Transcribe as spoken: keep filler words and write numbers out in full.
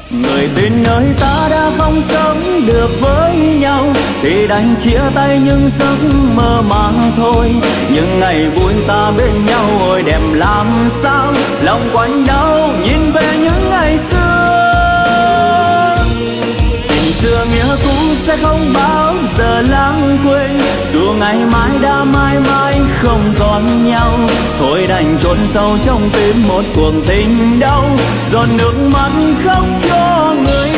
Người tình ơi, ta đã không sống được với nhau thì đành chia tay những giấc mơ mà thôi. Những ngày vui ta bên nhau ôi đẹp làm sao, lòng quạnh đau nhìn về những ngày xưa. Tình xưa nghĩa cũ sẽ không bao giờ lãng quên, dù ngày mai đã mãi mãi không còn nhau. Thôi đành chôn sâu trong tim một cuộc tình đau, giọt nước mắt khóc cho người